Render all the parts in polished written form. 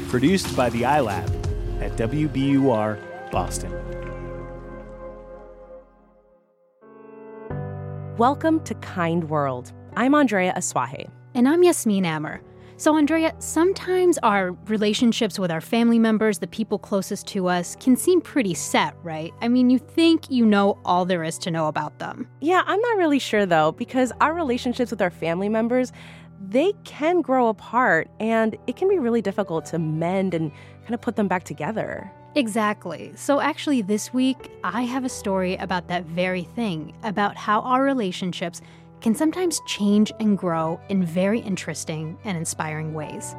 Produced by the iLab at WBUR Boston. Welcome to Kind World. I'm Andrea Aswahe. And I'm Yasmin Amer. So, Andrea, sometimes our relationships with our family members, the people closest to us, can seem pretty set, right? I mean, you think you know all there is to know about them. Yeah, I'm not really sure, though, because our relationships with our family members, they can grow apart, and it can be really difficult to mend and kind of put them back together. Exactly. So actually, this week, I have a story about that very thing, about how our relationships can sometimes change and grow in very interesting and inspiring ways.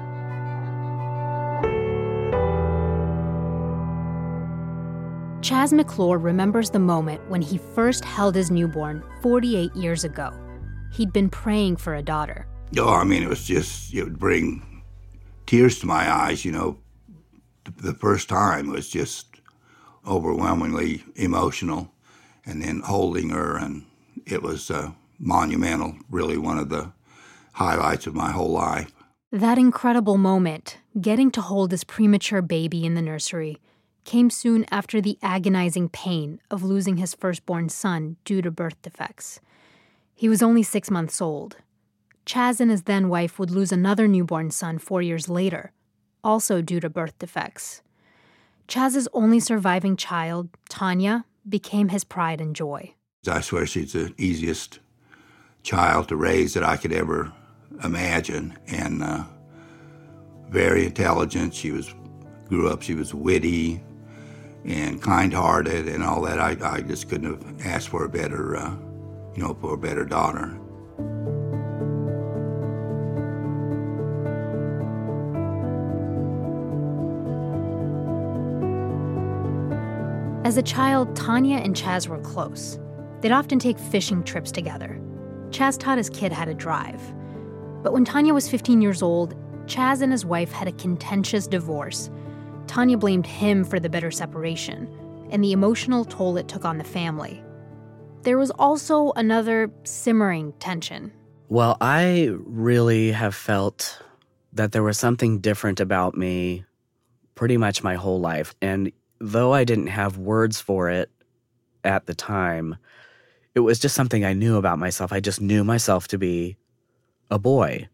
Chaz McClure remembers the moment when he first held his newborn 48 years ago. He'd been praying for a daughter. Oh, I mean, it was just, it would bring tears to my eyes, you know. The first time was just overwhelmingly emotional, and then holding her, and it was monumental, really one of the highlights of my whole life. That incredible moment, getting to hold his premature baby in the nursery, came soon after the agonizing pain of losing his firstborn son due to birth defects. He was only 6 months old. Chaz and his then-wife would lose another newborn son 4 years later, also due to birth defects. Chaz's only surviving child, Tanya, became his pride and joy. I swear she's the easiest child to raise that I could ever imagine, and very intelligent. She was witty and kind-hearted and all that. I just couldn't have asked for a better, for a better daughter. As a child, Tanya and Chaz were close. They'd often take fishing trips together. Chaz taught his kid how to drive. But when Tanya was 15 years old, Chaz and his wife had a contentious divorce. Tanya blamed him for the bitter separation and the emotional toll it took on the family. There was also another simmering tension. Well, I really have felt that there was something different about me pretty much my whole life. And though I didn't have words for it at the time, it was just something I knew about myself. I just knew myself to be a boy.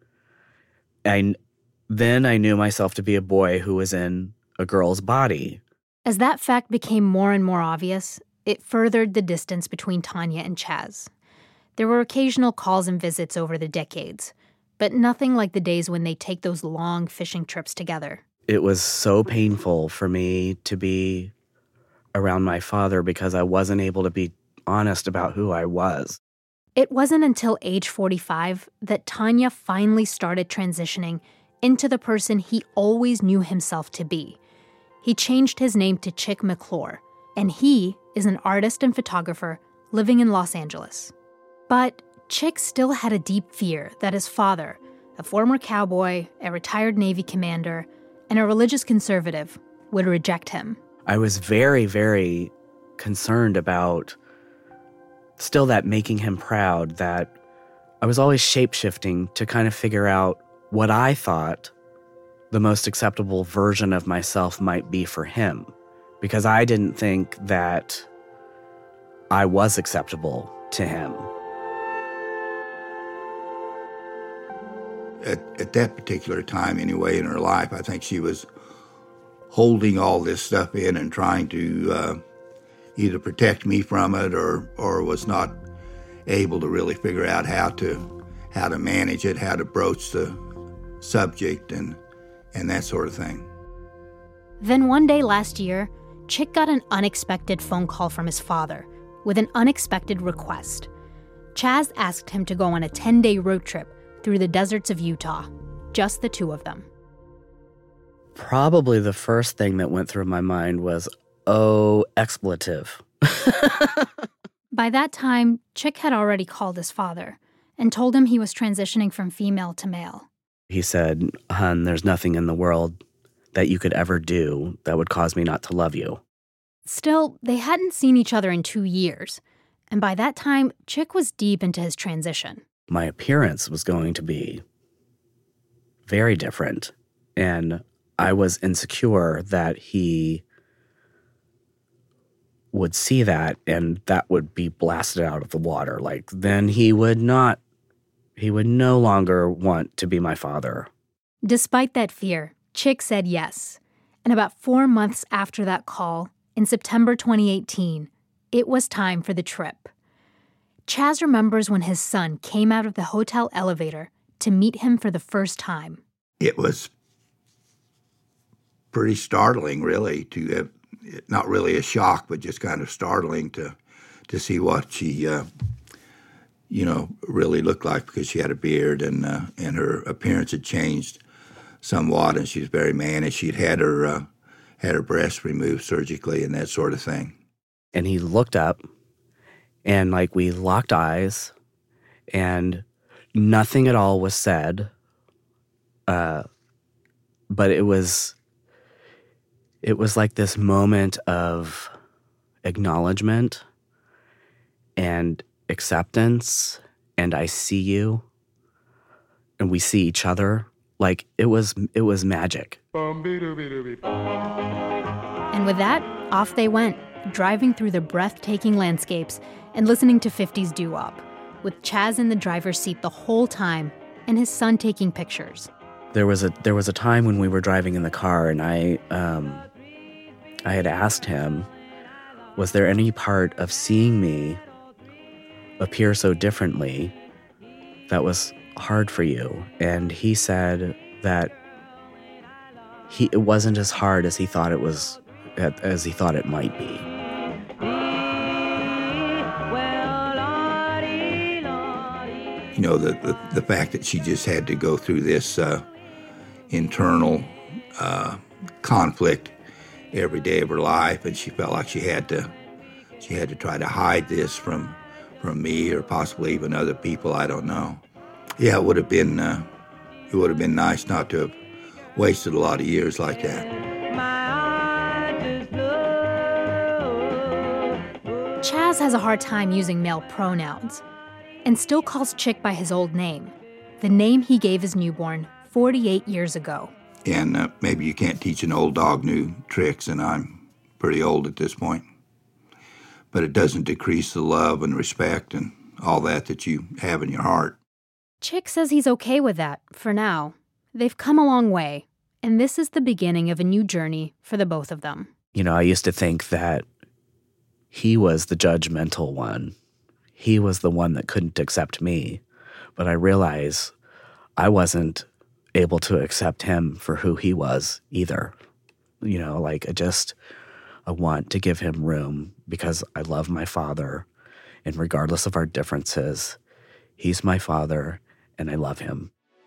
Then I knew myself to be a boy who was in a girl's body. As that fact became more and more obvious, it furthered the distance between Tanya and Chaz. There were occasional calls and visits over the decades, but nothing like the days when they take those long fishing trips together. It was so painful for me to be around my father because I wasn't able to be honest about who I was. It wasn't until age 45 that Tanya finally started transitioning into the person he always knew himself to be. He changed his name to Chick McClure, and he is an artist and photographer living in Los Angeles. But Chick still had a deep fear that his father, a former cowboy, a retired Navy commander, and a religious conservative, would reject him. I was very, very concerned about still that making him proud, that I was always shape-shifting to kind of figure out what I thought the most acceptable version of myself might be for him, because I didn't think that I was acceptable to him. At that particular time, anyway, in her life, I think she was holding all this stuff in and trying to either protect me from it or was not able to really figure out how to manage it, how to broach the subject and that sort of thing. Then one day last year, Chick got an unexpected phone call from his father with an unexpected request. Chaz asked him to go on a 10-day road trip through the deserts of Utah, just the two of them. Probably the first thing that went through my mind was, expletive. By that time, Chick had already called his father and told him he was transitioning from female to male. He said, "Hun, there's nothing in the world that you could ever do that would cause me not to love you." Still, they hadn't seen each other in 2 years, and by that time, Chick was deep into his transition. My appearance was going to be very different, and I was insecure that he would see that and that would be blasted out of the water. Like, then he would no longer want to be my father. Despite that fear, Chick said yes. And about 4 months after that call, in September 2018, it was time for the trip. Chaz remembers when his son came out of the hotel elevator to meet him for the first time. It was pretty startling, really, to not really a shock, but just kind of startling to see what she, really looked like, because she had a beard and her appearance had changed somewhat, and she was very mannish. She'd had her breast removed surgically and that sort of thing. And he looked up, and like we locked eyes, and nothing at all was said. But it was like this moment of acknowledgement and acceptance, and I see you, and we see each other. Like, it was magic. And with that, off they went, driving through the breathtaking landscapes and listening to 50s doo-wop, with Chaz in the driver's seat the whole time and his son taking pictures. There was a time when we were driving in the car, and I had asked him, was there any part of seeing me appear so differently that was hard for you? And he said that it wasn't as hard as he thought it was, as he thought it might be. The fact that she just had to go through this internal conflict every day of her life, and she felt like she had to try to hide this from me, or possibly even other people. I don't know. Yeah, it would have been nice not to have wasted a lot of years like that. Chaz has a hard time using male pronouns and still calls Chick by his old name, the name he gave his newborn 48 years ago. And maybe you can't teach an old dog new tricks, and I'm pretty old at this point. But it doesn't decrease the love and respect and all that you have in your heart. Chick says he's okay with that, for now. They've come a long way, and this is the beginning of a new journey for the both of them. I used to think that he was the judgmental one. He was the one that couldn't accept me. But I realize I wasn't able to accept him for who he was either. I want to give him room because I love my father, and regardless of our differences, he's my father and I love him.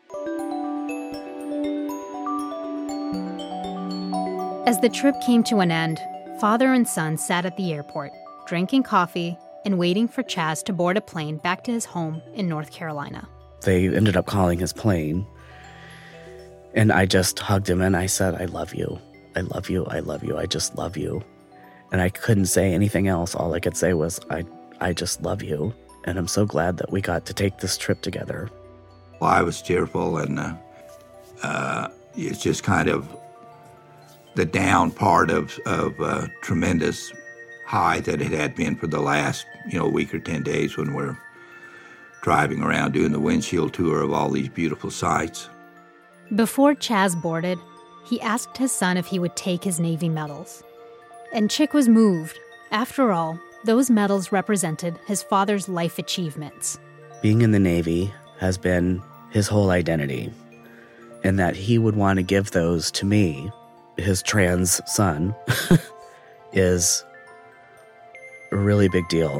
As the trip came to an end, father and son sat at the airport, drinking coffee and waiting for Chaz to board a plane back to his home in North Carolina. They ended up calling his plane, and I just hugged him and I said, I love you. I love you. I love you. I just love you. And I couldn't say anything else. All I could say was, I just love you. And I'm so glad that we got to take this trip together. Well, I was tearful, and it's just kind of the down part of tremendous high that it had been for the last, week or 10 days when we're driving around doing the windshield tour of all these beautiful sights. Before Chaz boarded, he asked his son if he would take his Navy medals. And Chick was moved. After all, those medals represented his father's life achievements. Being in the Navy has been his whole identity, and that he would want to give those to me, his trans son, is a really big deal.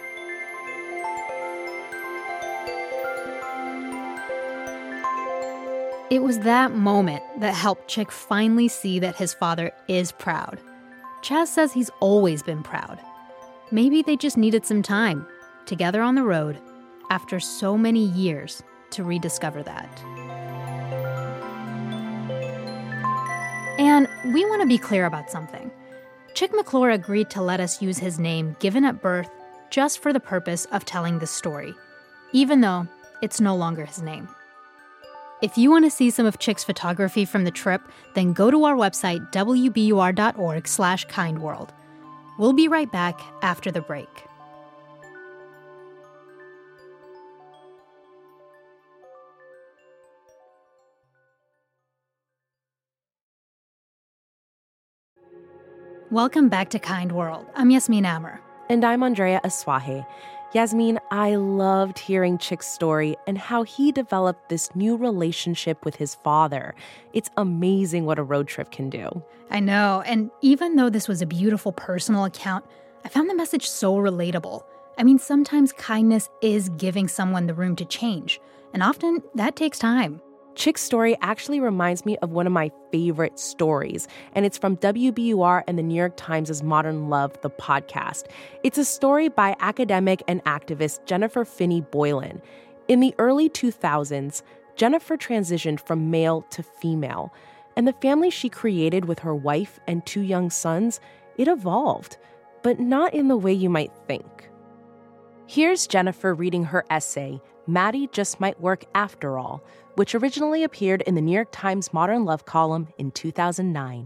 It was that moment that helped Chick finally see that his father is proud. Chaz says he's always been proud. Maybe they just needed some time, together on the road, after so many years, to rediscover that. And we want to be clear about something. Chick McClure agreed to let us use his name given at birth just for the purpose of telling this story, even though it's no longer his name. If you want to see some of Chick's photography from the trip, then go to our website, wbur.org/kindworld. We'll be right back after the break. Welcome back to Kind World. I'm Yasmin Amer. And I'm Andrea Asuaje. Yasmin, I loved hearing Chick's story and how he developed this new relationship with his father. It's amazing what a road trip can do. I know, and even though this was a beautiful personal account, I found the message so relatable. I mean, sometimes kindness is giving someone the room to change, and often that takes time. Chick's story actually reminds me of one of my favorite stories, and it's from WBUR and the New York Times' Modern Love, the podcast. It's a story by academic and activist Jennifer Finney Boylan. In the early 2000s, Jennifer transitioned from male to female, and the family she created with her wife and 2 young sons, it evolved, but not in the way you might think. Here's Jennifer reading her essay, Maddie Just Might Work After All, which originally appeared in the New York Times Modern Love column in 2009.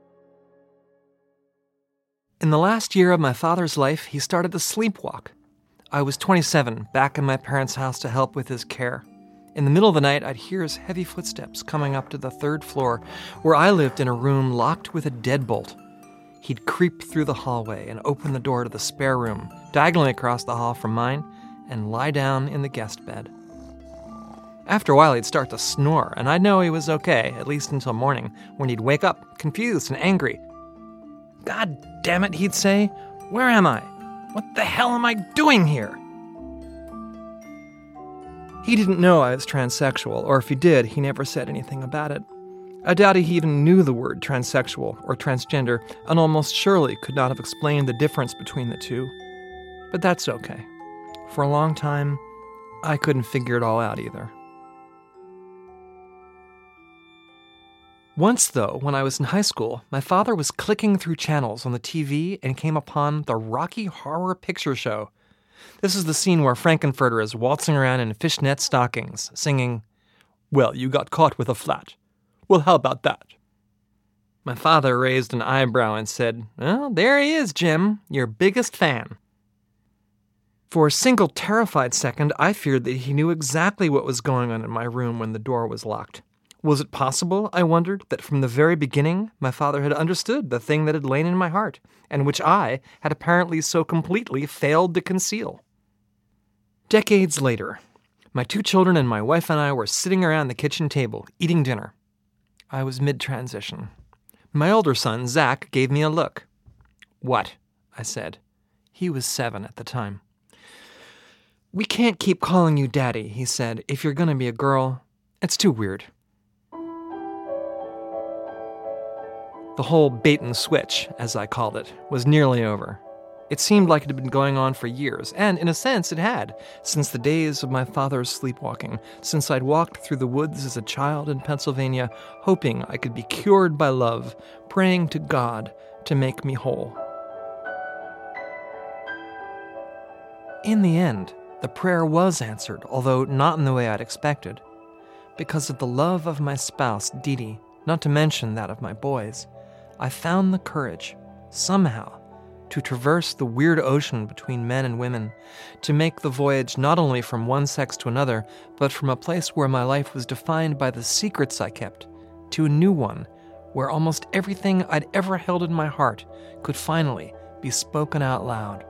In the last year of my father's life, he started to sleepwalk. I was 27, back in my parents' house to help with his care. In the middle of the night, I'd hear his heavy footsteps coming up to the 3rd floor, where I lived in a room locked with a deadbolt. He'd creep through the hallway and open the door to the spare room, diagonally across the hall from mine, and lie down in the guest bed. After a while, he'd start to snore, and I'd know he was okay, at least until morning, when he'd wake up, confused and angry. "God damn it," he'd say. "Where am I? What the hell am I doing here?" He didn't know I was transsexual, or if he did, he never said anything about it. I doubt he even knew the word transsexual or transgender, and almost surely could not have explained the difference between the two. But that's okay. For a long time, I couldn't figure it all out either. Once, though, when I was in high school, my father was clicking through channels on the TV and came upon the Rocky Horror Picture Show. This is the scene where Frankenfurter is waltzing around in fishnet stockings, singing, "Well, you got caught with a flat. Well, how about that?" My father raised an eyebrow and said, "Well, there he is, Jim, your biggest fan." For a single terrified second, I feared that he knew exactly what was going on in my room when the door was locked. Was it possible, I wondered, that from the very beginning my father had understood the thing that had lain in my heart, and which I had apparently so completely failed to conceal? Decades later, my 2 children and my wife and I were sitting around the kitchen table, eating dinner. I was mid-transition. My older son, Zach, gave me a look. "What?" I said. He was 7 at the time. "We can't keep calling you Daddy," he said. "If you're gonna be a girl, it's too weird." The whole bait and switch, as I called it, was nearly over. It seemed like it had been going on for years, and in a sense it had, since the days of my father's sleepwalking, since I'd walked through the woods as a child in Pennsylvania, hoping I could be cured by love, praying to God to make me whole. In the end, the prayer was answered, although not in the way I'd expected. Because of the love of my spouse, Dee Dee, not to mention that of my boys, I found the courage, somehow, to traverse the weird ocean between men and women, to make the voyage not only from one sex to another, but from a place where my life was defined by the secrets I kept, to a new one, where almost everything I'd ever held in my heart could finally be spoken out loud.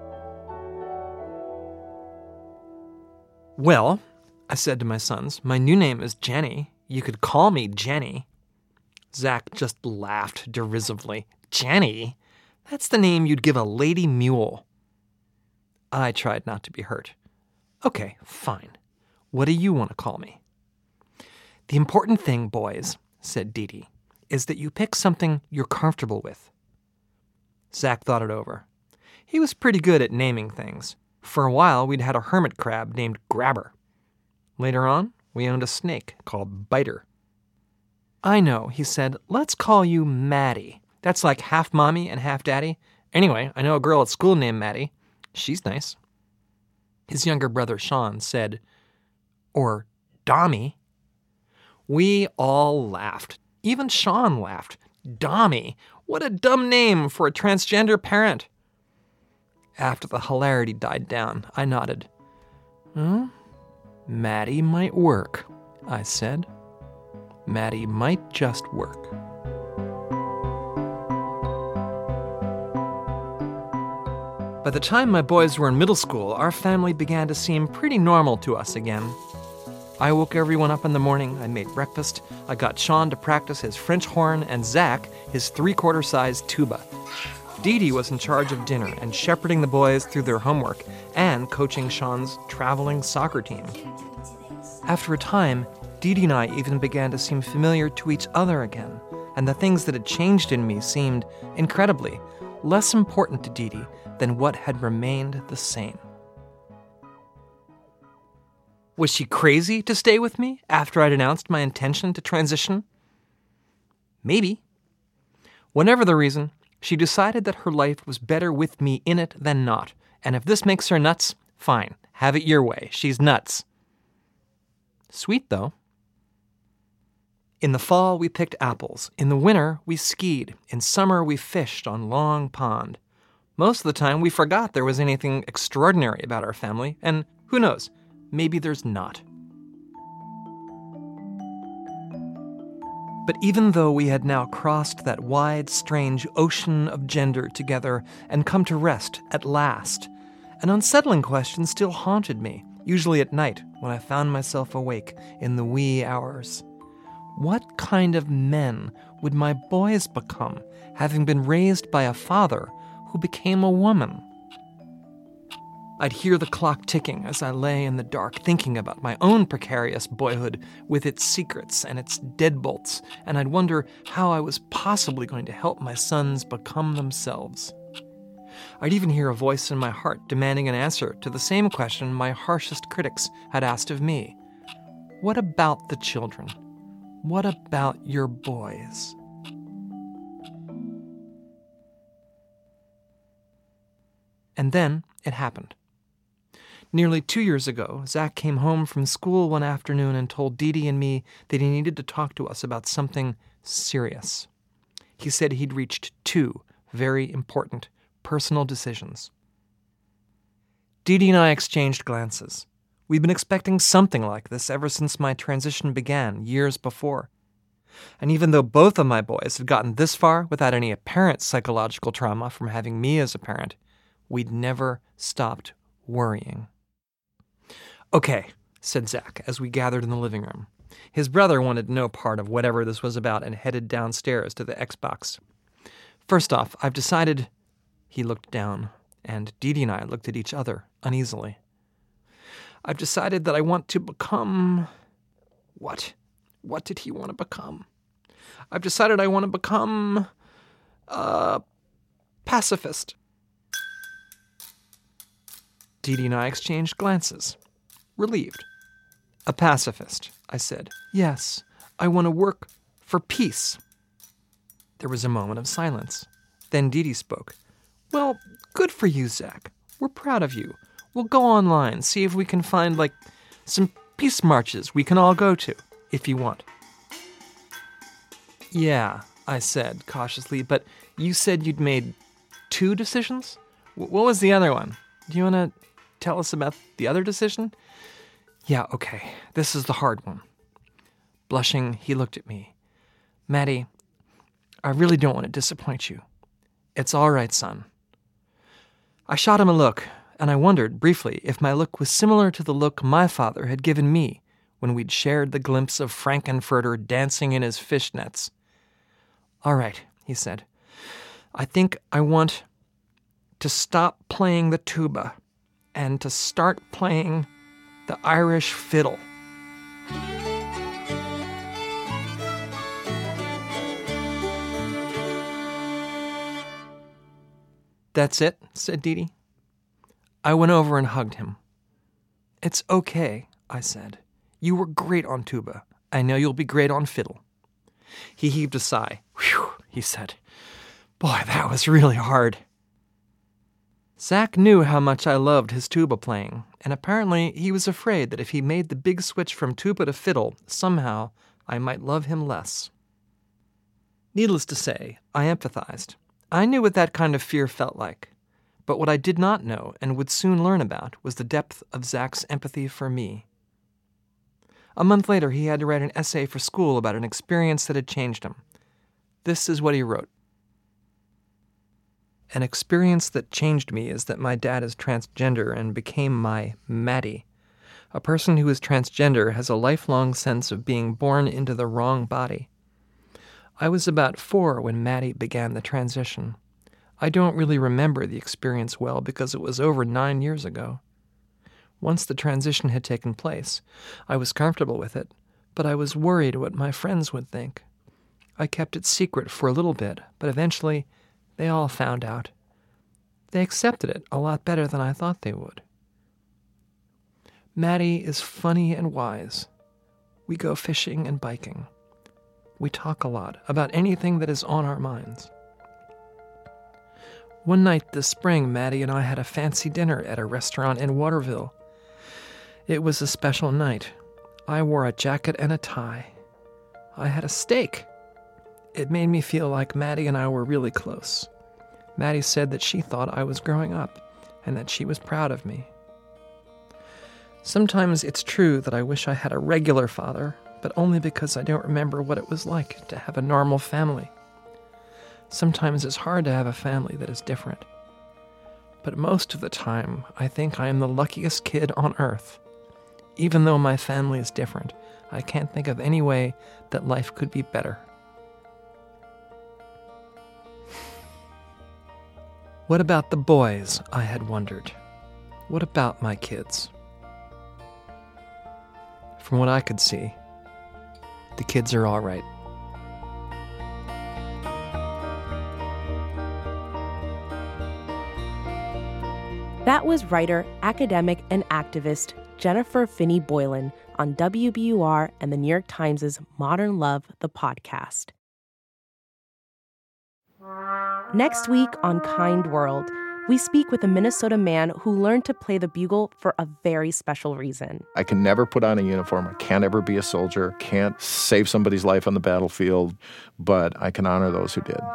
"Well," I said to my sons, "my new name is Jenny. You could call me Jenny." Zach just laughed derisively. "Jenny? That's the name you'd give a lady mule." I tried not to be hurt. "Okay, fine. What do you want to call me?" "The important thing, boys," said Dee Dee, "is that you pick something you're comfortable with." Zach thought it over. He was pretty good at naming things. For a while, we'd had a hermit crab named Grabber. Later on, we owned a snake called Biter. "I know," he said. "Let's call you Maddie. That's like half mommy and half daddy. Anyway, I know a girl at school named Maddie. She's nice." His younger brother, Sean, said, "Or Dommy." We all laughed. Even Sean laughed. Dommy, what a dumb name for a transgender parent. After the hilarity died down, I nodded. Well, Maddie might work, I said. Maddie might just work. By the time my boys were in middle school, our family began to seem pretty normal to us again. I woke everyone up in the morning, I made breakfast, I got Sean to practice his French horn, and Zach his 3/4 size tuba. Dee Dee was in charge of dinner and shepherding the boys through their homework and coaching Sean's traveling soccer team. After a time, Dee Dee and I even began to seem familiar to each other again, and the things that had changed in me seemed, incredibly, less important to Dee Dee than what had remained the same. Was she crazy to stay with me after I'd announced my intention to transition? Maybe. Whatever the reason, she decided that her life was better with me in it than not, and if this makes her nuts, fine, have it your way, she's nuts. Sweet, though. In the fall, we picked apples. In the winter, we skied. In summer, we fished on Long Pond. Most of the time, we forgot there was anything extraordinary about our family, and who knows, maybe there's not. But even though we had now crossed that wide, strange ocean of gender together and come to rest at last, an unsettling question still haunted me, usually at night when I found myself awake in the wee hours. What kind of men would my boys become, having been raised by a father who became a woman? I'd hear the clock ticking as I lay in the dark thinking about my own precarious boyhood with its secrets and its deadbolts, and I'd wonder how I was possibly going to help my sons become themselves. I'd even hear a voice in my heart demanding an answer to the same question my harshest critics had asked of me. What about the children? What about your boys? And then it happened. Nearly 2 years ago, Zach came home from school one afternoon and told Dee Dee and me that he needed to talk to us about something serious. He said he'd reached 2 very important personal decisions. Dee Dee and I exchanged glances. We'd been expecting something like this ever since my transition began years before. And even though both of my boys had gotten this far without any apparent psychological trauma from having me as a parent, we'd never stopped worrying. Okay, said Zach as we gathered in the living room. His brother wanted no part of whatever this was about and headed downstairs to the Xbox. First off, I've decided... He looked down, and Dee Dee and I looked at each other uneasily. I've decided that I want to become... What? What did he want to become? I've decided I want to become... a pacifist. Dee Dee and I exchanged glances. Relieved. A pacifist, I said. Yes, I want to work for peace. There was a moment of silence. Then Dee Dee spoke. Well, good for you, Zach. We're proud of you. We'll go online, see if we can find, some peace marches we can all go to, if you want. Yeah, I said cautiously, but you said you'd made 2 decisions? What was the other one? Do you want to tell us about the other decision? Yeah, okay. This is the hard one. Blushing, he looked at me. Maddie, I really don't want to disappoint you. It's all right, son. I shot him a look, and I wondered, briefly, if my look was similar to the look my father had given me when we'd shared the glimpse of Frankenfurter dancing in his fishnets. All right, he said. I think I want to stop playing the tuba and to start playing the Irish fiddle. That's it, said Dee Dee. I went over and hugged him. It's okay, I said. You were great on tuba. I know you'll be great on fiddle. He heaved a sigh. Whew, he said. Boy, that was really hard. Zach knew how much I loved his tuba playing, and apparently he was afraid that if he made the big switch from tuba to fiddle, somehow I might love him less. Needless to say, I empathized. I knew what that kind of fear felt like. But what I did not know, and would soon learn about, was the depth of Zach's empathy for me. A month later, he had to write an essay for school about an experience that had changed him. This is what he wrote. An experience that changed me is that my dad is transgender and became my Maddie. A person who is transgender has a lifelong sense of being born into the wrong body. I was about 4 when Maddie began the transition. I don't really remember the experience well because it was over 9 years ago. Once the transition had taken place, I was comfortable with it, but I was worried what my friends would think. I kept it secret for a little bit, but eventually they all found out. They accepted it a lot better than I thought they would. Maddie is funny and wise. We go fishing and biking. We talk a lot about anything that is on our minds. One night this spring, Maddie and I had a fancy dinner at a restaurant in Waterville. It was a special night. I wore a jacket and a tie. I had a steak. It made me feel like Maddie and I were really close. Maddie said that she thought I was growing up and that she was proud of me. Sometimes it's true that I wish I had a regular father, but only because I don't remember what it was like to have a normal family. Sometimes it's hard to have a family that is different. But most of the time, I think I am the luckiest kid on earth. Even though my family is different, I can't think of any way that life could be better. What about the boys, I had wondered. What about my kids? From what I could see, the kids are all right. That was writer, academic, and activist Jennifer Finney Boylan on WBUR and the New York Times' Modern Love, the podcast. Next week on Kind World, we speak with a Minnesota man who learned to play the bugle for a very special reason. I can never put on a uniform. I can't ever be a soldier. Can't save somebody's life on the battlefield, but I can honor those who did.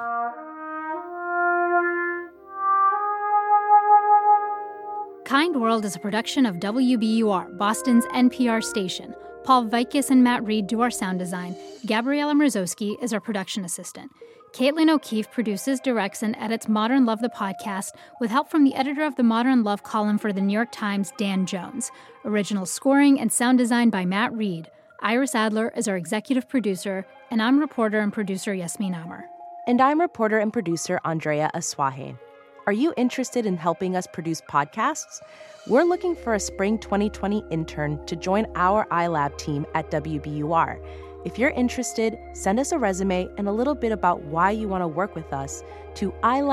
Kind World is a production of WBUR, Boston's NPR station. Paul Vaitkus and Matt Reed do our sound design. Gabriella Mrzowski is our production assistant. Caitlin O'Keefe produces, directs, and edits Modern Love the podcast with help from the editor of the Modern Love column for the New York Times, Dan Jones. Original scoring and sound design by Matt Reed. Iris Adler is our executive producer, and I'm reporter and producer Yasmin Amer. And I'm reporter and producer Andrea Asuaje. Are you interested in helping us produce podcasts? We're looking for a spring 2020 intern to join our iLab team at WBUR. If you're interested, send us a resume and a little bit about why you want to work with us to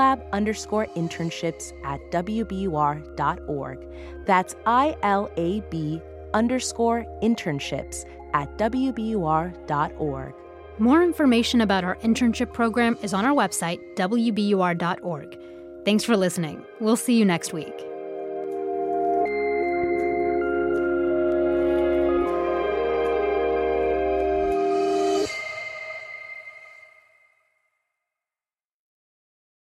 ilab_internships@wbur.org. That's ILAB_internships@wbur.org. More information about our internship program is on our website, wbur.org. Thanks for listening. We'll see you next week.